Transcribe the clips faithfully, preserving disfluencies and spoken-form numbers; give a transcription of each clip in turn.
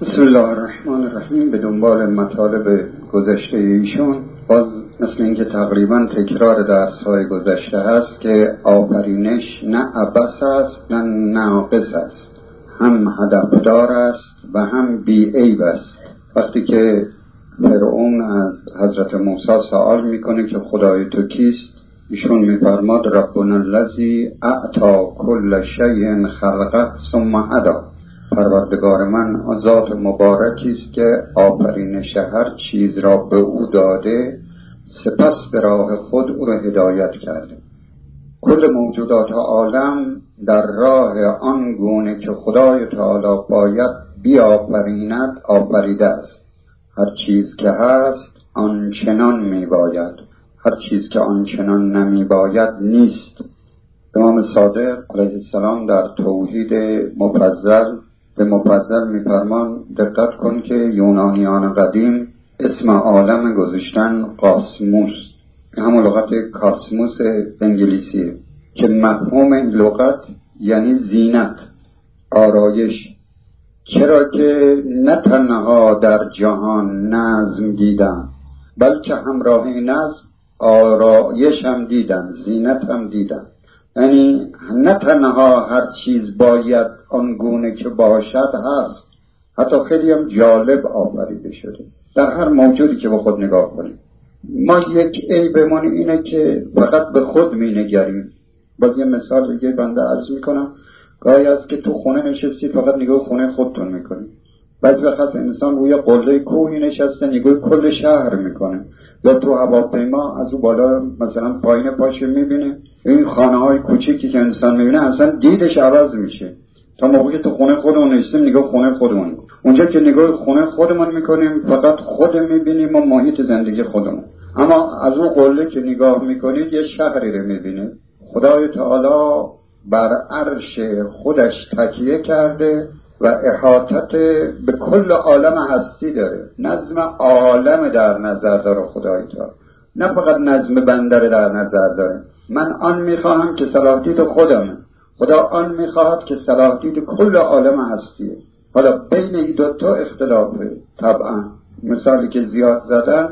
بسم الله الرحمن الرحیم. به دنبال مطالب گذشته ایشون، باز مثل اینکه تقریبا تکرار درس‌های گذشته هست که آفرینش نه عبث است نه ناقص است، هم هدفدار است و هم بی‌عیب است. وقتی که فرعون از حضرت موسی سوال میکنه که خدای تو کیست، ایشون میفرماد ربنا الذی اعطی کل شیء خلقه ثم هدی. پروردگار من ذات مبارکی است که آفرینش هر چیز را به او داده، سپس به راه خود او را هدایت کرده. کل موجودات عالم در راه آن گونه که خدای تعالی باید بیافریند آفریده است. هر چیز که هست آنچنان می باید، هر چیز که آنچنان نمی باید نیست. امام صادق علیه السلام در توحید مفضل به مفضل میفرمان دقت کن که یونانیان قدیم اسم عالم گذاشتن قاسموس، همون لغت کاسموس انگلیسیه که مفهوم این لغت یعنی زینت، آرایش. چرا که نه تنها در جهان نظم دیدن، بلکه همراه نظم آرایش هم دیدن، زینت هم دیدن. یعنی نه تنها هر چیز باید آنگونه که باشد هست، حتی خیلی هم جالب آفریده شده. در هر موجودی که به خود نگاه کنیم، ما یک عیبمون اینه که فقط به خود می نگریم. باز یه مثال دیگه بنده عرض میکنم. گاهی است که تو خونه نشستی فقط نگاه خونه خودتون میکنی. بعضی وقت انسان روی قله کوهی نشسته نگاه کل شهر میکنه، یا تو هواپیما از اون بالا مثلا پایین پاشه میبینه. این خانه های کوچیکی که انسان میبینه اصلا دیدش عوض میشه. تا موقعی که تو خونه خودمون نشستیم نگاه خونه خودمون، اونجا که نگاه خونه خودمون میکنیم فقط خود میبینیم و محیط زندگی خودمون. اما از اون قله که نگاه میکنید یه شهری رو میبینید. خدای تعالی بر عرش خودش تکیه کرده و احاطت به کل عالم هستی داره. نظم عالم در نظر داره خدای تعالی، نه فقط نظم بنده در نظر داره. من آن میخواهم که صلاح دید خودمه، خدا آن میخواهد که صلاح دید کل عالم هستیه. حالا بین این دوتا اختلافه. طبعا مثالی که زیاد زدن،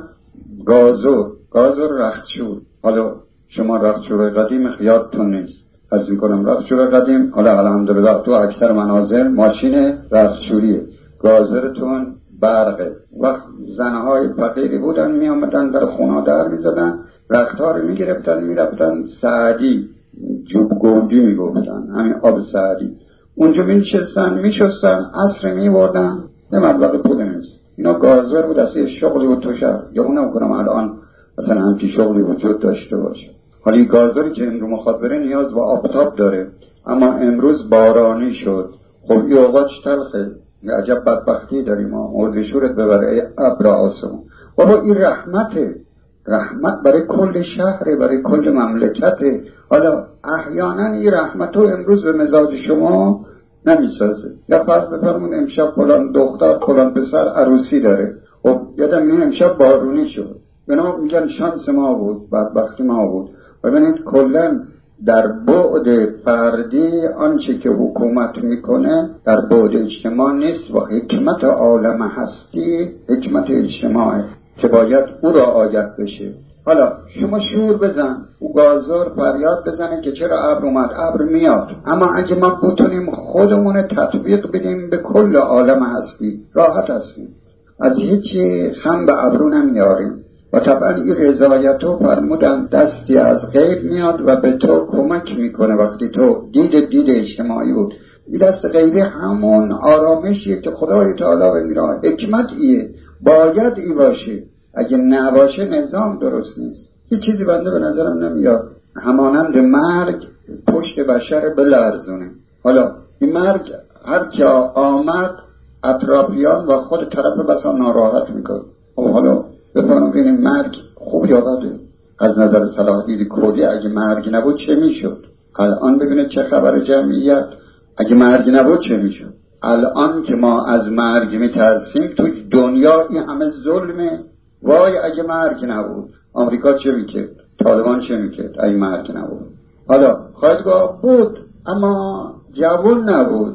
گازور گازور رختشور. حالا شما رختشور قدیم خیالتون نیست، از میکنم رختشور قدیم حالا الحمدلله تو اکثر منازل ماشین رختشوریه، گازرتون برقه. وقت زنهای فقیری بودن می آمدن در خونه در می زدن، رختها رو می گرفتن می رفتن سعدی، جوب گودی می گفتن، همین آب سعدی. اونجا می نشستن می شستن، عصر می بردن، یه مبلغ پول نیست. اینا گازر بود، اصلا شغلی بود تو شهر. یا اون نمیکنم الان مثلا همچی شغلی وجود داشته باشه. حالی گازری که امرو مخاطره نیاز با آفتاب داره، اما امروز بارانی شد. خب این اوقات تلخه، یه عجب بدبختی داریم ما. موضوع شورت ببره ابر آسمون. بابا این رحمته، رحمت برای کل شهره، برای کل مملکته. حالا احیانا این رحمتو امروز به مزاج شما نمیسازه. یا فرض بفرمون امشب فلان دختر فلان پسر عروسی داره، خب یادم این امشب بارونی شد، بنا میگن شانس ما بود، بدبختی ما بود. ببینید کلا در بعد فردی آنچه که حکومت میکنه در بعد اجتماع نیست و حکمت عالم هستی حکمت اجتماعه که باید او را آیت بشه. حالا شما شور بزن، او گازر فریاد بزنه که چرا ابر اومد، ابر میاد. اما اگه ما بتونیم خودمون تطبیق بدیم به کل عالم هستی، راحت هستیم، از هیچی خم به ابرو نمیاریم. و طبعا این رضایتو فرمودن دستی از غیر میاد و به تو کمک میکنه. وقتی تو دید دید اجتماعی بود، این دست غیری همون آرامشیه که خدای تعالی میراه. حکمت ایه، باید ای باشه. اگه نباشه نظام درست نیست. هیچ چیزی بنده به نظرم نمیاد همانند مرگ پشت بشر بلرزونه. حالا این مرگ هر جا آمد اطرافیان و خود طرف بسا ناراحت میکنه. حالا بفرمون ببینیم مرگ خوب یا بده؟ از نظر صلاح دید کلی اگه مرگ نبود چه میشد؟ الان ببینید چه خبر جمعیت. اگه مرگ نبود چه میشد؟ الان که ما از مرگ میترسیم تو دنیا این همه ظلمه. وای اگه مرگ نبود آمریکا چه میکرد؟ طالبان چه میکرد اگه مرگ نبود؟ حالا خواهدگاه بود اما جوان نبود.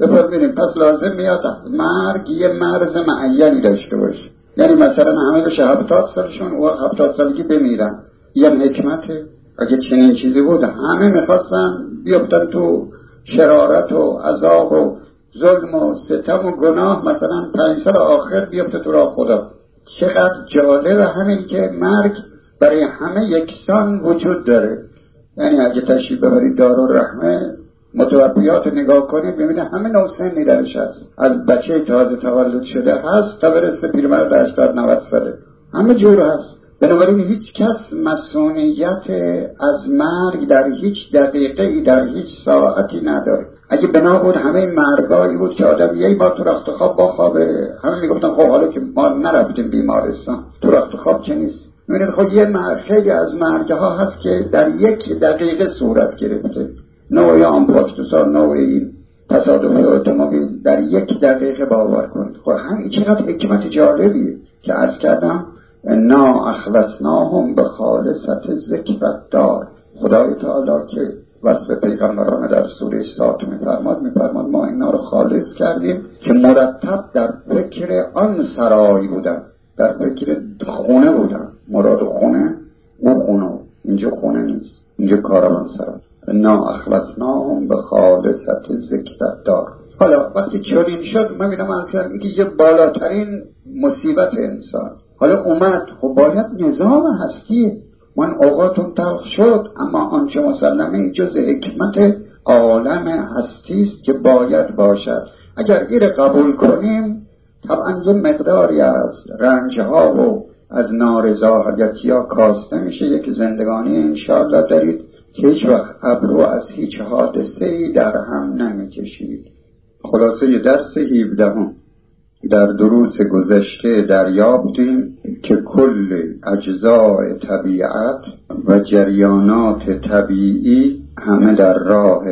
ببینیم پس لازم میاد مرگ یه مرز معینی داشته باشه. یعنی مثلا همه بشه هفتاد سالشون و هفتاد سالگی بمیرن، یه حکمته. اگه چنین چیزی بود همه میخواستن بیفتن تو شرارت و عذاب و ظلم و ستم و گناه، مثلا پنج سال آخر بیفته تو راه خدا. چقدر جالب همین که مرگ برای همه یکسان وجود داره. یعنی اگه تشریف ببرید دارالرحمه متوفیات نگاه کنید ببینید همه نوع سنی درش هست، از بچه تازه تولد شده هست تا برسه پیرمرد هشتاد نود ساله، همه جور هست. بنابراین هیچ کس مسئولیت از مرگ در هیچ دقیقه در هیچ ساعتی نداره. اگه بنا بود همه مرگایی بود که آدم یه بار تو رخت خواب با خوابه، همه میگفتن خب حالا که ما نرفتیم بیمارستان تو رخت خواب چه نیست. میبینید خب یه مرگ، خیلی از مرگها هست که در یک دقیقه صورت گرفته. نوعی آمپاکتوسا، نوعی تصادف اتومبیل در یک دقیقه باور کنید. خب همین چقدر حکمت جالبیه که عرض کردم انا اخلصناهم به خالصت ذکر دار. خدای تعالی که وصف پیغمبران در سوره صاد میفرماد میفرماد ما اینا رو خالص کردیم که مرتب در فکر آن سرای بودن، در فکر خونه بودن. مراد خونه او خونه، اینجا خونه نیست، اینجا کاروان سرای. انا اخلصناهم به خالصت ذکر دار. حالا وقتی چنین شد من میگم اصلا یه بالاترین مصیبت انسان حالا اومد، خب باید نظام هستی من اوقاتون تلخ شد، اما آنچه مسلمه جز حکمت عالم هستی است که باید باشد. اگر این قبول کنیم طبعا یه مقداری از رنجها و از نارضایتی ها کاسته میشه. یک زندگانی انشاءالله دارید که هیچ وقت ابرو از هیچ حادثه‌ای در هم نمیکشید. خلاصه درس هفدهم در دروس گذشته دریافتیم که کل اجزای طبیعت و جریانات طبیعی همه در راه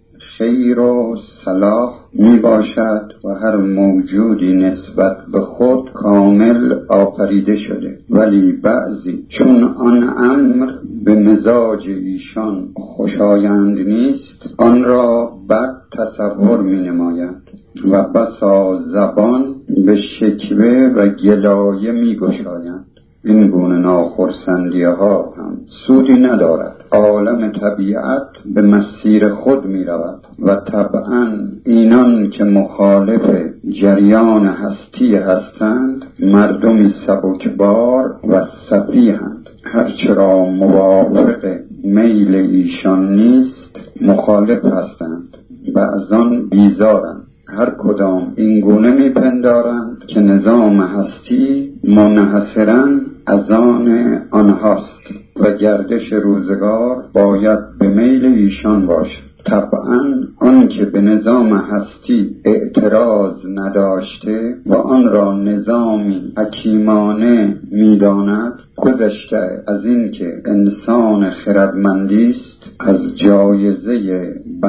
خیر و صلاح می باشد و هر موجودی نسبت به خود کامل آفریده شده، ولی بعضی چون آن امر به مزاج ایشان خوشایند نیست آن را بد تصور می نمایند و بسا زبان به شکوه و گلایه می گشایند. این گونه ناخرسندی ها هم سودی ندارد. عالم طبیعت به مسیر خود می رود و طبعا اینان که مخالف جریان هستی هستند مردمی سبکبار و سفیهند. هرچرا موافق میل ایشان نیست مخالف هستند و از آن بیزارند. هر کدام این گونه می پندارند که نظام هستی منحصراً از آن آنهاست و گردش روزگار باید به میل ایشان باشد. طبعاً آن که به نظام هستی اعتراض نداشته و آن را نظامی حکیمانه می‌داند گذشته از این که انسان خردمندی است از جایزه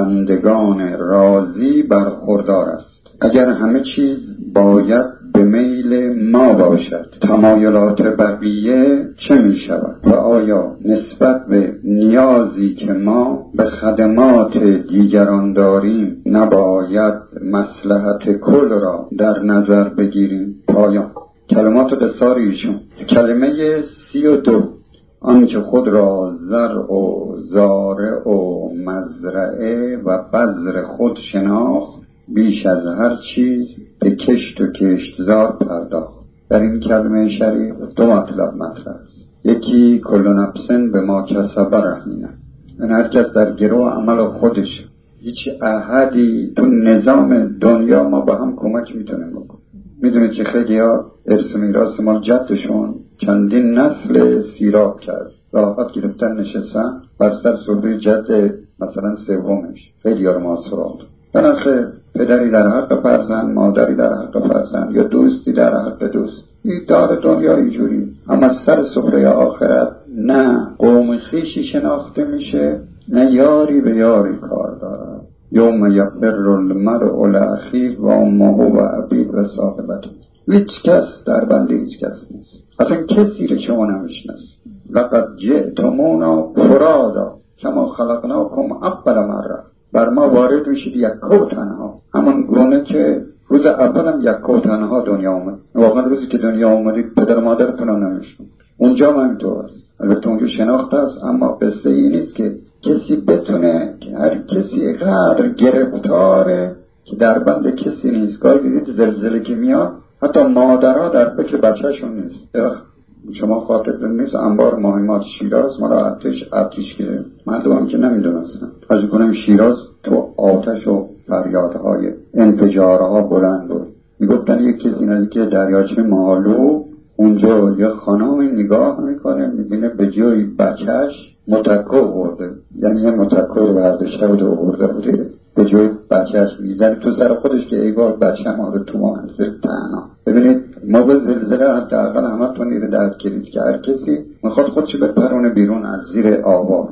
بندگان راضی برخوردار است. اگر همه چیز باید به میل ما باشد تمایلات بقیه چه می شود و آیا نسبت به نیازی که ما به خدمات دیگران داریم نباید مصلحت کل را در نظر بگیریم؟ پایان کلمات قصار ایشون. کلمه سی و دو آن که خود را زرع و زارع و مزرعه و بذر خود شناخت بیش از هر چیز به کشت و کشتزار پرداخت. در این کلمه شریف دو مطلب مطرح است. یکی کل نفسن به ما کسب رهینه، این هر کس در گروه عمل خودش، هیچ احدی تو نظام دنیا ما با هم کمک میتونیم بکنیم. میدونید که خیلی ها ارث و میراث مال جدشون چندین نسل سیراب کرد، راحت گرفتن نشستن بر سر سفره جد مثلا سومش. خیلی ها رو ما سراغ بناخه پدری در حق فرزند، مادری در حق فرزند، یا دوستی در حق دوست. این دار دنیا اینجوری. اما سر سفره آخرت نه قوم خویشی شناخته میشه نه یاری به یاری کار دارد. یوم یفر المرء لاخیه و امه و ابیه و صاحبته. هیچ کس در بند هیچ کس نیست. اصلا کسی رو شما نمیشناس. لقد جئتمونا فرادا کما خلقناکم اول مره. بر ما وارد میشید یکا و تنها، همون گونه که روز اول هم یکا و تنها دنیا اومد. واقعا روزی که دنیا اومدید پدر و مادرتون هم نمیشون، اونجا هم اینطور است. البته اونجا شناخت است، اما قصه این نیست که کسی بتونه که هر کسی قدر گرفتاره که در بند کسی نیست. گاهی دیدید زلزله که میاد حتی مادرها در فکر بچهشون نیست. شما خاطرتون نیست انبار مهمات شیراز ما را ارتش ارتش گرفت، مردم هم که نمیدونستن، از کنم شیراز تو آتش و فریادهای انفجارها بلند بود. میگفتن یک کسی نزدیک دریاچه مالو اونجا یه خانم نگاه میکنه میبینه به جای بچهش متکه آورده، یعنی یه متکه رو برداشته بوده آورده بوده به جای بچهش میزنه تو سر خودش که ای بار بچه ما رو تو منزل تنها. ببینید موقع زلزله حتی اقل همه تو نیره درد کلید که هر کسی میخواد خودش بپرونه بیرون از زیر آوار.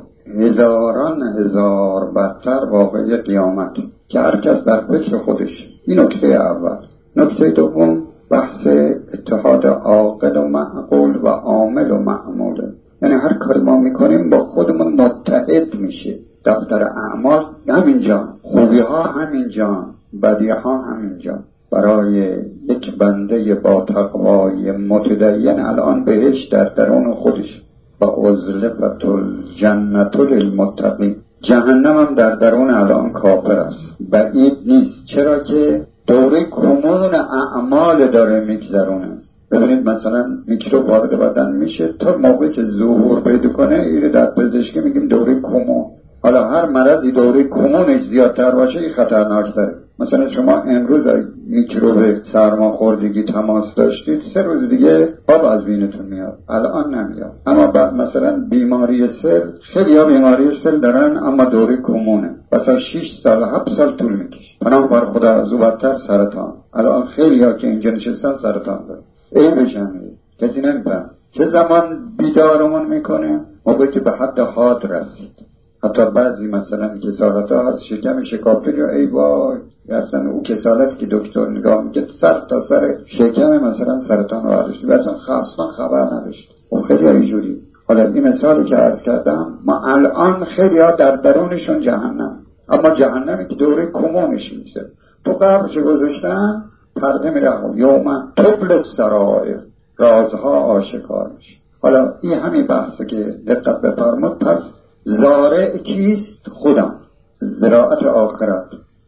هزاران هزار بدتر واقعی قیامت که هر کس در فکر خودش. این نکته اول. نکته دوم بحث اتحاد عاقل و معقول و عامل و معموله، یعنی هر کاری ما میکنیم با خودمون متحد میشه. دفتر اعمال همینجا، خوبی ها همینجا، بدی ها همینجا. برای یک بنده با تقوای متدین الان بهش در درون خودش و ازلفت الجنت للمتقین، جهنم هم در درون الان کافر است. بعید نیست، چرا که دوره کمون اعمال داره میگذرونه. ببینید مثلا میکروب وارد بدن میشه تا موقعی که ظهور پیدا کنه ایره در پزشکی میگیم دوره کمون. حالا هر مرضی دوره کمونش زیادتر باشه این خطرناکتره. مثلا شما امروز میکروب سرماخوردگی تماس داشتید، سه روز دیگه آب از بینتون میاد، الان نمیاد. اما بعد مثلا بیماری سل، خیلی ها بیماری سل دارن اما دوره کمونه، مثلا شش سال هفت سال طول میکشه. پناه بر خدا از او بدتر سرطان. الان خیلی ها که اینجا نشستن سرطان دارن. این بشنید کسی نمیفهم چه زمان بیدارمون میکنه؟ موقعی که به حد حاد رسید. حتی بعضی مثلا کسالت ها هست شکم شکافته یا ای وای اصلا او کسالت که دکتر نگاه میگه سر تا سر شکم مثلا سرطان رو عرشتی و اصلا اصلا خبر نداشت. اون خیلی ها اینجوری. حالا این مثالی که عرض کردم ما الان خیلی ها در درونشون جهنم، اما جهنمی که دوره کمونش میشه. تو قبل چه گذاشتن پرده میره یوم تبل سرائر، رازها آشکار میشه. حالا این همین بحثه که دقت بفرمود. پس زارع کیست؟ خودم، زراعت آخرت.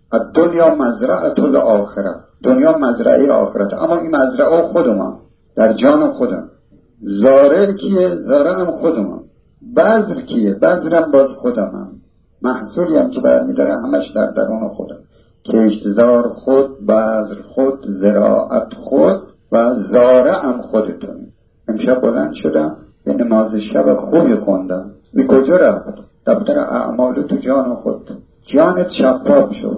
دنیا مزرعه الاخرت، دنیا مزرعه آخرت، اما این مزرعه خودم در جان خودم. زارع کیه؟ زارعم خودم. بذر کیه؟ بذرم باز خودم. محصولی هم که برمیداره همش در درون خودم. کشتزار خود، بذر خود، زراعت خود و زارعم خودتون. امشب بلند شدم یه نماز شب خوبی خوندم. بی کجا رفت؟ دفتر اعمال تو جان خود. جانت شفاف شد.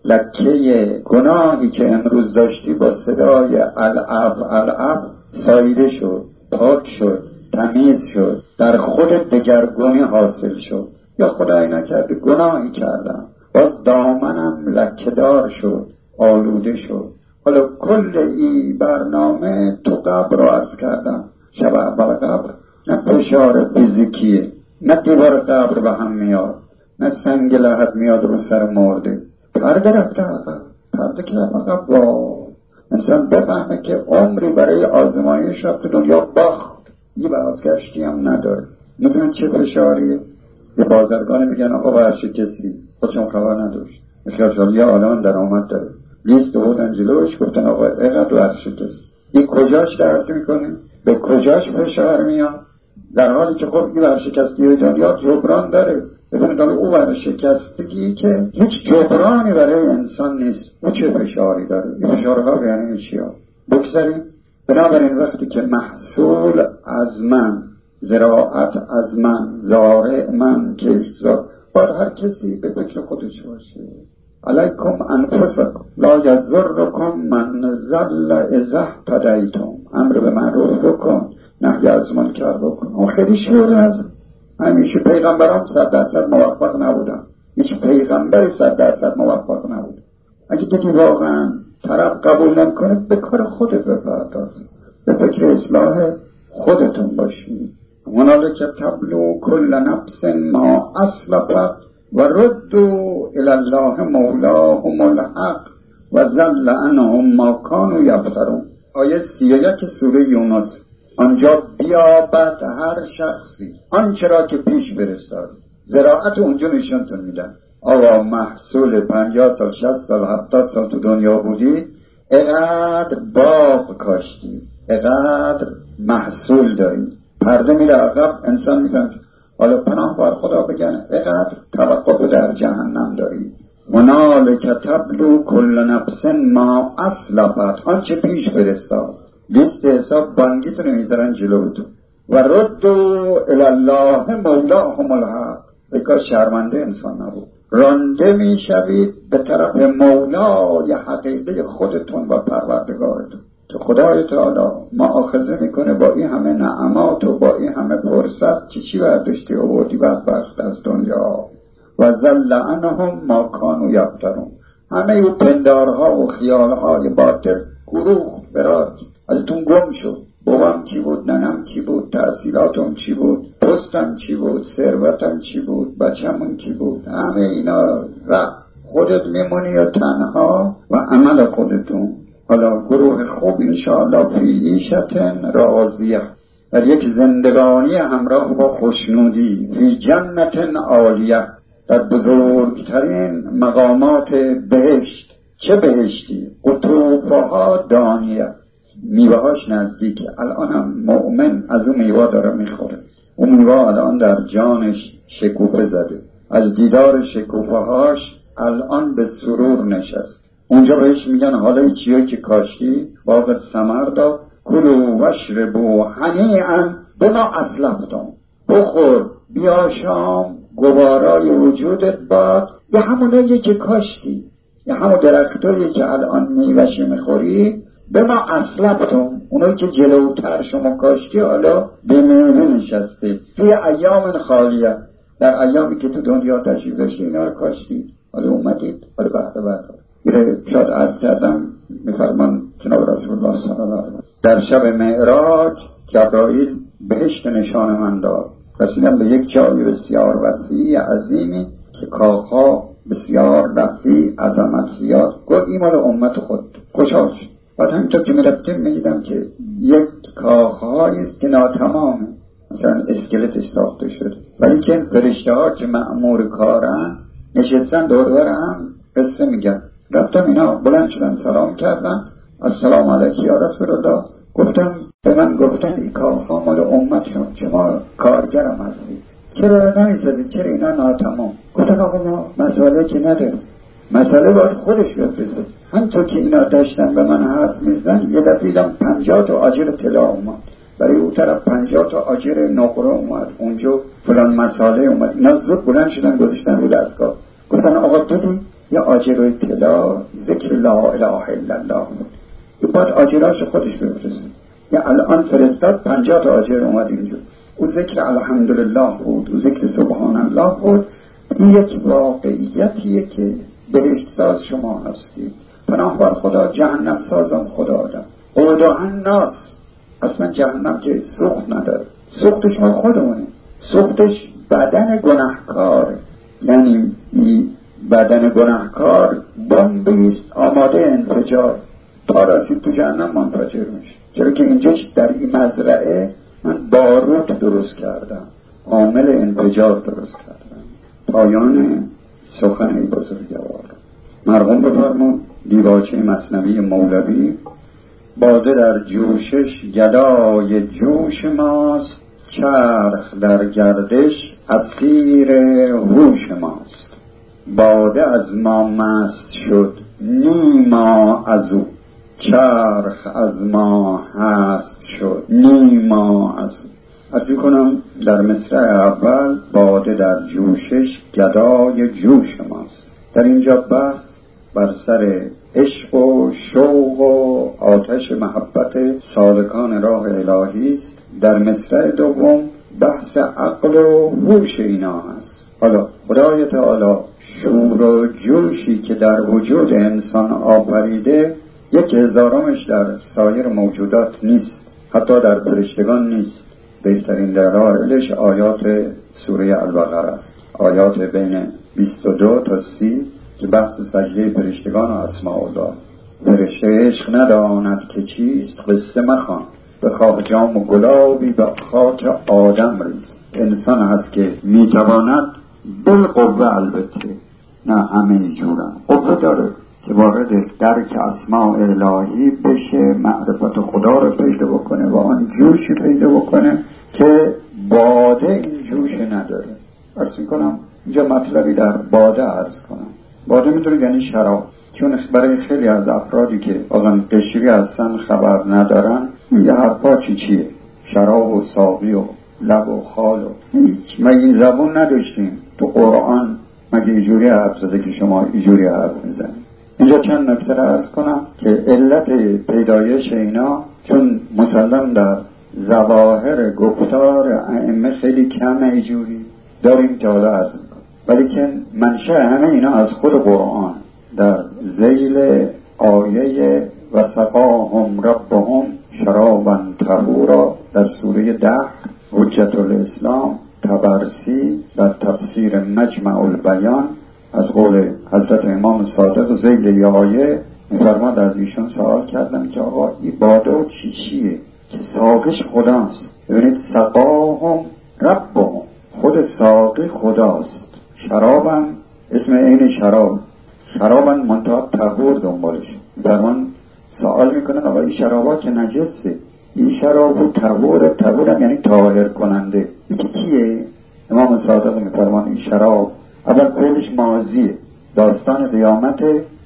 لکه گناهی که امروز داشتی با صدای العف العف ساییده شد، پاک شد، تمیز شد، در خودت دگرگونی حاصل شد. یا خدای نکرده گناهی کردم باز دامنم لکه‌دار شد، آلوده شد. حالا کل این برنامه تو قبر رو عرض کردم. شب اول قبر نه فشار فیزیکیه، نه دیوار قبر به هم میاد، نه سنگ لحد میاد رو سر مرده. پرده رفته عقب، پرده که عقب با انسان بفهمه که عمری برای آزمایش رفت دنیا باخت، یه بازگشتی هم نداره. میدونن چه فشاریه؟ یه بازرگانی میگن آقا ورشکستی، خودشون خبر نداشت. مثلا یه آلمان در آمد داره لیست بودن جلوش، گفتن آقا اینقدر ورشکست. این کجاش درد میکنه؟ به کجاش فشار میاد؟ در حالی که خب این ورشکستی دنیا جبران داره. ببینید او ورشکستگی که هیچ جبرانی برای انسان نیست، او چه فشاری داره؟ این فشارها یعنی میشی ها بگذاریم. بنابراین وقتی که محصول از من، زراعت از من، زارع من، کشتزار، باید هر کسی به فکر خودش باشه. علیکم انفسکم لا یضرکم من ضل اذا اهتدیتم. امر به معروف بکن، نهی از منکر بکن. اون خیلی شعور هست. همیشه پیغمبران صد درصد موفق نبودن، هیچ پیغمبری صد درصد موفق نبود. اگه دیدی واقعا طرف قبول نمیکنه به کار خودت بپرداز، به فکر اصلاح خودتون باشی. هنالک تبلو کل نفس ما اسلفت و ردوا الی الله مولاهم الحق و ضل عنهم ما کانوا یفترون. آیه سی و یک سوره یونس. آنجا بیابد هر شخصی آنچه را که پیش فرستاد. زراعت اونجا نشونتون میدن. آقا محصول پنجاه تا شصت تا هفتاد سال تو دنیا بودی، اقدر باغ کاشتی، اقدر محصول داری، پرده میره عقب، انسان میفهم حالا پناه بر خدا بگن اقدر توقف در جهنم داری. هنالک تبلو کل نفس ما اسلفت، آنچه پیش فرستاد. لیست حساب بانگیتون میذارن جلوتون. و ردوا الی الله مولاهم الحق، بکا شرمنده انسان نبود. رانده میشوید به طرف مولای حقیقی خودتون و پروردگارتون. تو خدای تعالی مؤاخذه میکنه با این همه نعمات و با این همه فرصت چی چی برداشتی آوردی بدبخت از دنیا. و ضل عنهم ما کانوا یفترون، همه اون پندارها و خیالهای باطل گروه برات ازتون گم شد. بابام چی بود، ننم چی بود، تحصیلاتم چی بود، پستم چی بود، ثروتم چی بود، بچه‌مون چی بود، همه اینا رفت. خودت میمونی یا تنها و عمل خودتون. حالا گروه خوب انشاءالله فی عیشة راضیه، در یک زندگانی همراه با خوشنودی، فی جنة عالیه، در بزرگترین مقامات بهشت. چه بهشتی؟ قطوفها دانیه، میوهاش نزدیکه. الان هم مؤمن از اون میوه داره میخوره. اون میوه الان در جانش شکوفه زده، از دیدار شکوفه هاش الان به سرور نشست. اونجا بهش میگن حالا چیه که کاشتی باغت ثمر داد، کلوا واشربوا هنیئا بما اسلفتم، بخور بیا شام گوارای وجودت باد به همونایی که کاشتی، یا همون درختایی که الان میوهش میخوری به ما اسلفتم، اونایی که جلوتر شما کاشتی حالا به میوه نشسته. توی ایام خالیه، در ایامی که تو دنیا تشریف داشتی اینا رو کاشتی، حالا اومدید حالا بحث بحث میره. شاید عرض کردم میفرمان جناب رسول الله صلی الله علیه و در شب معراج جبرائیل بهشت نشان من داد. رسیدم به یک جای بسیار وسیع عظیمی که کاخها بسیار رفتی، عظمت زیاد. گفت این مال امت خود. خوشحال شد. بعد همینطور که میرفتیم میدیدم که یک کاخهایی است که ناتمامه، مثلا اسکلتش ساخته شده، ولی که فرشته ها که مأمور کارن نشستن دور دور هم قصه میگن. رفتم اینا بلند شدن سلام کردن، السلام علیک یا رسول الله. گفتم به من گفتن این کاخها مال امت شما، شما کارگرم هستی، چرا نمیسازید، چرا اینا ناتمام؟ گفتن آقا ما مسئله که نداریم، مسئله باید خودش بفرسته. همطور که اینا داشتن به من حرف میزن یه دفعه دیدم پنجاه تا آجر طلا اومد، برای اون طرف پنجاه تا آجر نقره اومد، اونجا فلان مسئله اومد. اینا زود بلند شدن گذاشتن رو دستگاه. گفتن آقا دیدی یا آجر طلا ذکر لا اله الا الله بود، این باید آجراش خودش بفرسته. یا الان فرستاد پنجاه تا آجر اومد اینجا، او ذکر الحمدلله بود، او ذکر سبحان الله بود. این یک واقعیتیه که بهشت ساز شما هستید. پناه بر خدا، جهنم سازم خدا آدم. قودها الناس، اصلا جهنم که سوخت نداره، سوختش ما خودمونه، سوختش بدن گناهکار. یعنی بدن گناهکار بمبیست آماده انفجار، تا رسید تو جهنم منفجر میشه. چرا که اینجا در این مزرعه من باروت درست کردم، عامل انفجار درست کردم. پایان سخن بزرگوار. مرحوم بفرمون دیباچه مثنوی مولوی. باده در جوشش گدای جوش ماست، چرخ در گردش اسیر هوش ماست. باده از ما مست شد نیما از او، چرخ از ما هست شد نیما از او. از میکنم در مصرع اول باده در جوشش گدای جوش ماست. در اینجا بحث بر سر عشق و شوق و آتش محبت سالکان راه الهی است. در مصرع دوم بحث عقل و هوش اینا هست. حالا خدای تعالی شور و جوشی که در وجود انسان آفریده یک هزارمش در سایر موجودات نیست، حتی در فرشتگان نیست. بهترین دلایلش آیات سوره البقره است. آیات بین بیست و دو تا سی که بحث سجده فرشتگان و اسماء الله. فرشته عشق نداند که چیست قصه مخوان، به خواه جام و گلابی به خاک آدم ریز. انسان هست که میتواند بالقوه، البته نه همه جورن، قوه داره که وارد درک اسماء الهی بشه، معرفت خدا رو پیدا بکنه و آن جوشی پیدا بکنه که باده این جوش نداره. عرض میکنم اینجا مطلبی در باده عرض کنم. باده میدونید یعنی شراب، چون برای خیلی از افرادی که آقا قشری هستن خبر ندارن یه حرفا چی چیه، شراب و ساقی و لب و خال و هیچ. ما این زبون نداشتیم تو قرآن، مگه ایجوری حرف زده که شما ایجوری حرف میزنید. اینجا چند نکته عرض کنم که علت پیدایش اینا چون مسلم در ظواهر گفتار ائمه خیلی کم ایجوری داریم که حالا عرض میکنم، ولی که منشأ همه اینا از خود قرآن. در ذیل آیه و سقاهم ربهم شرابا طهورا در سوره ده حجت الاسلام طبرسی در تفسیر مجمع البیان از قول حضرت امام صادق ذیل ی آیه میفرماد، از ایشون سوال کردم که آقا این باده و چی چیه که ساقش خداست. ببینید سقاهم ربهم، خود ساقی خداست، شرابم اسم این شراب، شرابن منتها طهور دنبالش. فرمان سوال میکنن آقا این شرابا که نجسه، این شراب طهور، طهورم یعنی طاهر کننده، این که کیه؟ امام صادق میفرمان این شراب اول فعلش ماضیه، داستان قیامت،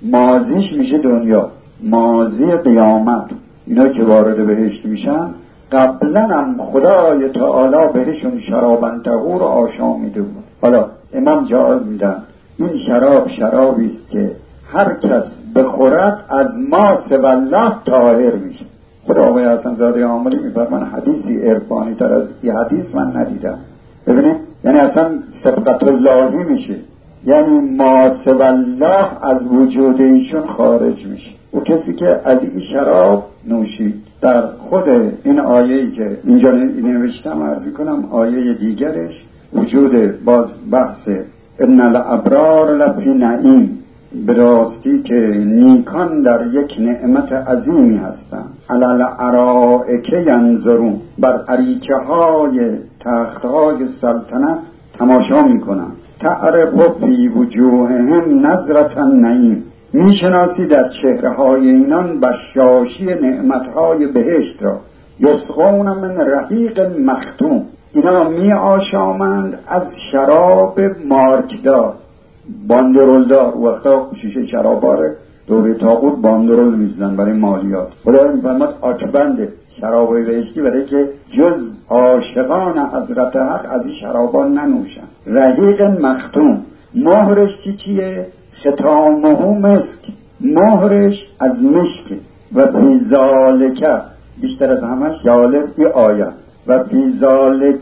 ماضیش میشه دنیا، ماضی قیامت. اینا که وارد بهشت میشن قبلا هم خدای تعالی بهشون شرابن طهور آشامیده بود. حالا امام جواز میدن این شراب شرابی است که هر کس بخورد از ما سوالله طاهر میشه. خدا آقای حسن زاده عاملی میفرمان حدیثی عرفانی تر از این حدیث من ندیدم. ببینید یعنی اصلا سبقت اللهی میشه، یعنی ما سوالله از وجود ایشون خارج میشه. و کسی که از این شراب نوشید در خود این آیه‌ای که اینجا نوشتم عرض میکنم، آیه دیگرش وجود باز بحث ان الابرار لفی نعیم، به راستی که نیکان در یک نعمت عظیمی هستند. علی الارائک ینظرون، بر اریکه های تخت های سلطنت تماشا میکنند. تعرف فی وجوههم نظرة النعیم، میشناسی در چهره های اینان بشاشی نعمت های بهشت را. یسقون من رحیق مختوم، اینا می آشامند از شراب مارکدار، باندرولدار. وقتا شیشه شراباره دوره تاقود باندرول میزنن برای مالیات. خدا میفرماد آکبنده شراب بهشتی برای که جز عاشقان حضرت حق از این شرابان ننوشن. رحیق مختوم، مهرش چی چیه؟ ختامه مسک، مهرش از مشک. و فی ذالک، بیشتر از همش جالب ای آیه، و فی ذالک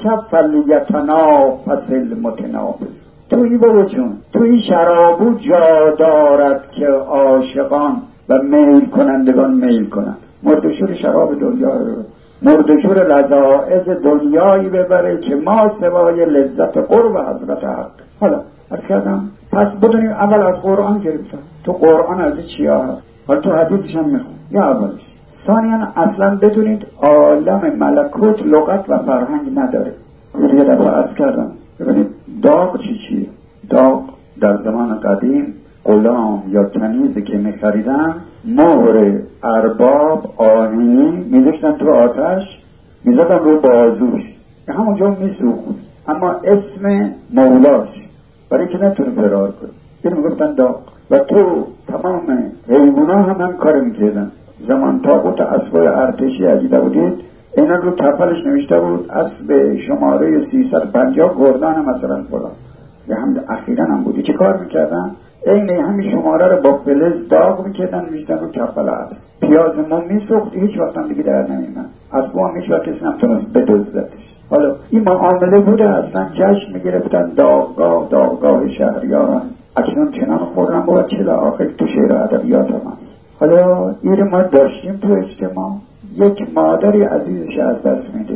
فلیتنافس المتنافس. توی بابا جون توی شرابو جا دارد که عاشقان و میل کنندگان میل کنند. مردشور شراب دنیا رو، مردشور لذائذ دنیایی ببره که ما سوای لذت قرب حضرت حق. حالا از کردم پس بدونیم اول از قرآن گرفتم، تو قرآن از چی هست، حالا تو حدیثش هم میخون یا اولش. ثانیاً اصلا بدونید عالم ملکوت لغت و فرهنگ نداره. یه دفعه عرض کردم ببینید داغ چی چیه؟ داغ در زمان قدیم غلام یا کنیزی که میخریدن مهر ارباب آهنی میذاشتن تو آتش، میزدن رو بازوش، همونجا میسوخت، اما اسم مولاش برای که نتونه فرار کنه این میگفتن داغ. و تو تمام حیونا هم هم کار میکردن. زمان تاقوت اسبای ارتشی اگه بودید اینا رو تپلش نوشته بود اسب شماره سیصد و پنجاه گردان مثلا فلان، یا هم اخیراً هم بودی. چه کار میکردن؟ این همین شماره رو با فلز داغ میکردن میشتن رو کپل اسب. پیاز ما میسوخت هیچ وقت هم دیگه در نمیمن، اسب هم هیچ وقت کسی نمیتونست بدزدتش. حالا این معامله بوده، اصلا جشن میگرفتن داغگاه داغگاه شهریاران. اکنون چنان خورم بود چلا آخر تو شعر و ادبیات هم هست. حالا این ما داشتیم تو اجتماع، یک مادری عزیزش از دست میده،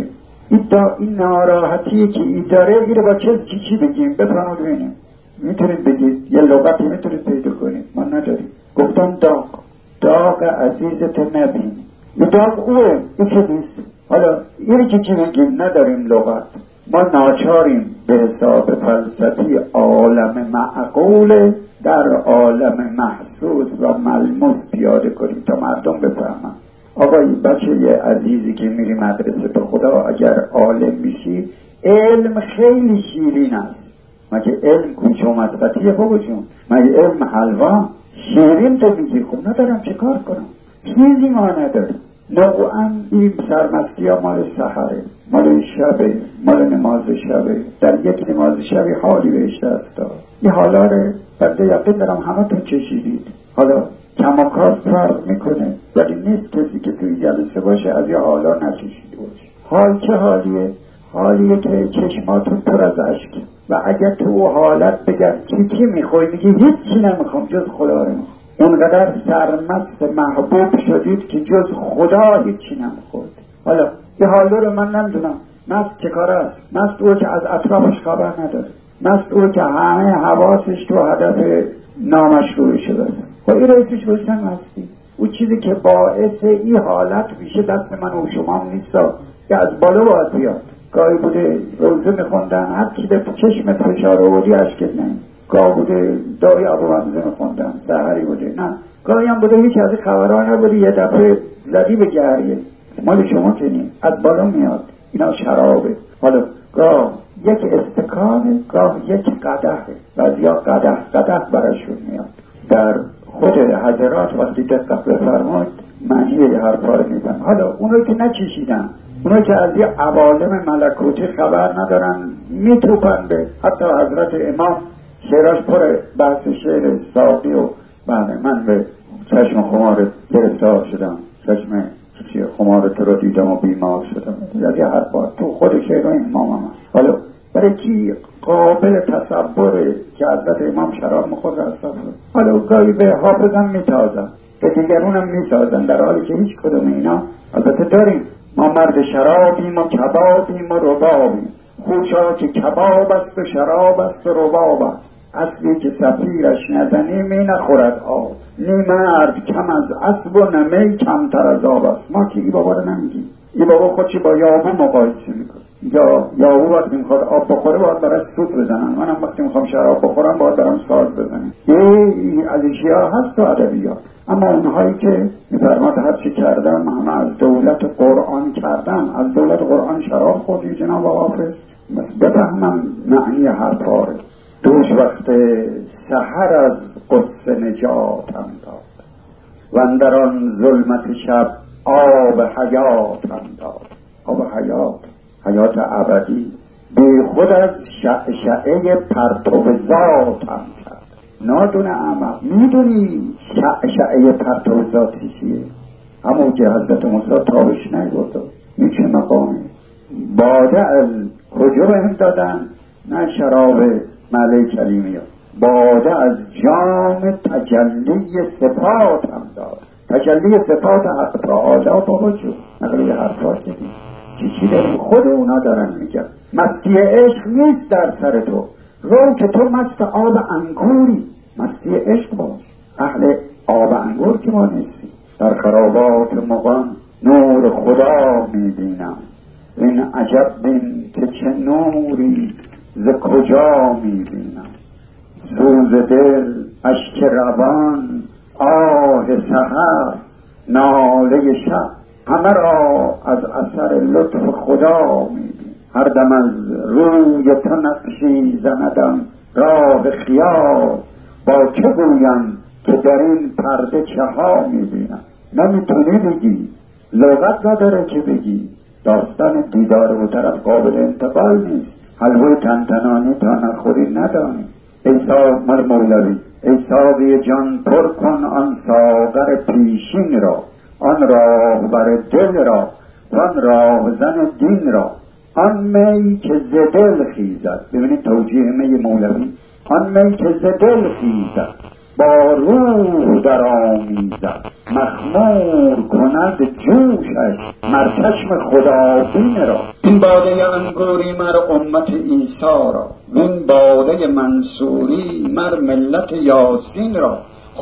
این دا این ناراحتی که این داره این با چه چی چی بگیم بفرمایید ببینیم. میتونید بگید یه لغتی میتونید پیدا کنید، ما نداریم. گفتن داغ داغ عزیزت نبین، این داغ اوه این که نیست. حالا این که چی بگیم؟ نداریم لغت، ما ناچاریم به حساب فلسفی عالم معقول در عالم محسوس و ملموس پیاده کنیم تا مردم بفهمن. آقای بچه یه عزیزی که میری مدرسه به خدا اگر عالم میشی علم خیلی شیرین است. مگه علم کوچه و مسقطیه بابا جون؟ مگه علم حلوا شیرین تو میگی؟ خب ندارم چه کار کنم؟ چیزی ما نداریم. نوعا این سرمستی ها مال سحره، مال شبه، مال نماز شبه. در یک نماز شبه حالی بهش دست دار. این حالا رو بنده یقین دارم همه تون چشیدید. حالا کم و کاست فرق میکنه، ولی نیست کسی که توی جلسه باشه از یه حالا نچشیده باشه. حال چه حالیه؟ حالیه که چشماتون پر از اشک و اگر تو حالت بگم چی چی میخوای میگی هیچی نمیخوام جز خدا رو میخوام. اونقدر سرمست محبوب شدید که جز خدا هیچی نمیخورد. حالا یه حالا رو من نمیدونم مست چه کار است؟ مست او که از اطرافش خبر نداره، مست او که همه حواسش تو هدف نامشروع شده است. خب این رئیسش باشتن مستی. او چیزی که باعث این حالت میشه دست من و شما نیستا که از بالا باید بیاد. گاهی بوده روزه میخوندن هر چی به چشمت فشار آوردی اشکت نه، گاه بوده دای ابو حمزه میخوندن سحری بوده نه، گاهی هم بوده هیچ از خبرها نبوده یه دفعه زدی به گریه. مال شما که نیم از بالا میاد، اینا شرابه. حالا گاه یک استکانه گاه یک قدحه، بعضیا قدح قدح براشون میاد. در خود حضرات وقتی دقت بفرمایید معنی حرفا رو میدن. حالا اونایی که نچشیدن، اونایی که از یه عوالم ملکوتی خبر ندارن میتوپن به حتی حضرت امام شعراش پر بحث شعر ساقی و بله من به چشم خمار گرفتار شدم، چشم خمار تو رو دیدم و بیمار شدم. از یه حرفا تو خود شعر امام هم. حالا برای کی قابل تصوره که حضرت امام شراب مخور رستم؟ حالا گاهی به حافظم میتازن به دیگرونم میسازن، در حالی که هیچ کدوم اینا البته داریم. ما مرد شرابیم و کبابیم و ربابیم، خوشا که کباب است و شراب است و رباب است، اصلی که سفیرش نزنی می نخورد آب، نی مرد کم از اسب و نمی کمتر از آب است. ما که ای بابا رو نمیگیم، ای بابا خودشی با یابو مقایسه میکنه. یا یابو وقتی میخواد آب بخوره باید برای سوت بزنن، منم وقتی میخوام شراب بخورم باید برام ساز بزنم. این از اشیاء هست و ادبیات. اما اونهایی که میفرماد هر چی کردن همه از دولت قرآن کردن، از دولت قرآن شراب خوردی جناب حافظ. بس بفهمم معنی حرفا رو. دوش وقت سحر از قصه نجاتم داد و اندر آن ظلمت شب آب حیاتم داد. آب حیات، حیات ابدی، بی خود از شعشعه پرتو ذاتم کرد. نادون احمق میدونی شعشعه پرتو ذاتی چیه؟ همون که حضرت موسی تابش نگرد. این چه مقامی؟ باده از کجا بهم دادن؟ نه شراب ملای کلیمی ها، باده از جام تجلی صفات هم داد. تجلی صفات حق تعالی بابا جو نقلی حرفات دیدی چی چی داریم خود اونا دارن میگن. مستی عشق نیست در سر تو، رو که تو مست آب انگوری. مستی عشق باش، اهل آب انگور که ما نیستی. در خرابات مغان نور خدا میبینم، این عجب بین که چه نوری ز کجا میبینم. سوز دل، اشک روان، آه سحر، ناله شب، همه را از اثر لطف خدا میبینم. هر دم از روی تو نقشی زندم راه خیال، با چه گویم که در این پرده چه ها میبینم. نمیتونی بگی، لغت نداره که بگی. داستان دیدار و طرف قابل انتقال نیست. حلوه تنتنانی تا نخوری ندانی. ای ساق مر مولوی، ای ساقی جان پر کن آن ساغر پیشین را، آن راه بر دل را، آن راه زن دین را. آن می که ز دل خیزد، ببینید توجیه می مولوی. آن می که ز دل خیزد، با روح در آمیزد، مخمور کند جوشش مر چشم خدابین را. این باده انگوری مر امت عیسی را، وین باده منصوری مر ملت یاسین را.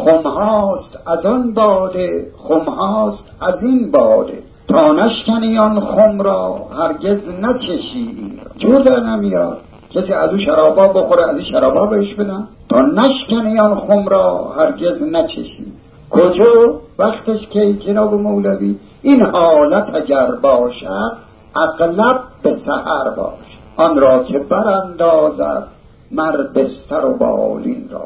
خمهاست از آن باده، خمهاست از این باده، تا نشکنی آن خم را هرگز نچشی این را. جور در نمیاد کسی از او شرابا بخوره، از این شرابا بهش بدن، تا نشکنی آن خم را هرگز نچشی. کجا وقتش که جناب مولوی این حالت اگر باشد اغلب به سحر باش، آن را که براندازد مر بستر و بالین را.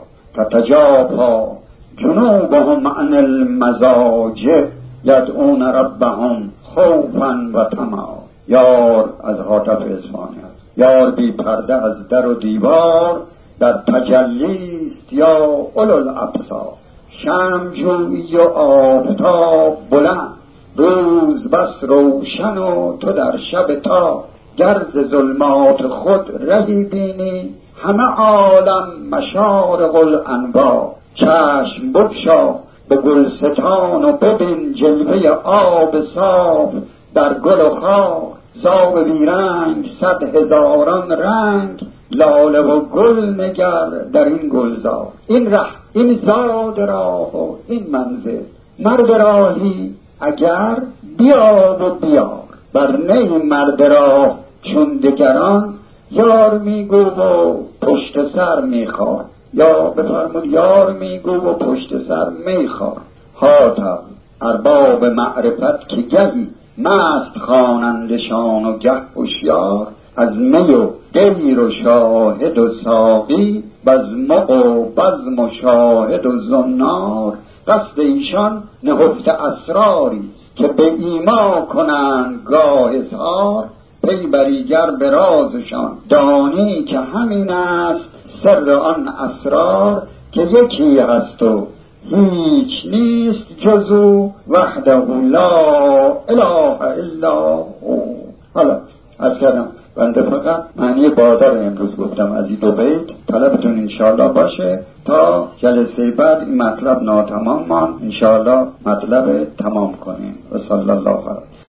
تتجافا جنوبهم عن المضاجع یدعون ربهم خوفا و طمعا. یار از حاطف اصفهانی است، یار بی پرده از در و دیوار، در تجلیست یا اولو الابصار. شمع جویی و آفتاب بلند، روز بس روشن و تو در شب تا. گر ز ظلمات خود رهی بینی، همه عالم مشارق الانوار. چشم بگشا به گلستان و ببین جلوه آب صاف در گل و خار. زاب بیرنگ صد هزاران رنگ، لاله و گل نگر در این گلزار. این ره این زاد راه و این منزل، مرد راهی اگر بیا و بیار. بر نی مرد راه چون دگران، یار میگو و پشت سر میخواد. یا بفرمود یار میگو و پشت سر میخواد. حاتم ارباب معرفت که گهی، مست خوانندشان و گه هوشیار. از می و دیر و شاهد و ساقی، بزمق و بزم و شاهد و زنار. قصد ایشان نهفته اسراری، که به ایما کنند گاه اظهار. پی بریگر به رازشان دانی، که همین است سر آن اسرار. که یکی هست و هیچ نیست جزو، وحده لا اله الا هو. حالا از کردم بنده فقط معنی باده رو امروز گفتم از این دو بیت، طلبتون انشاءالله باشه تا جلسه بعد این مطلب ناتمام مان انشاءالله مطلب تمام کنیم. و صلی الله علیه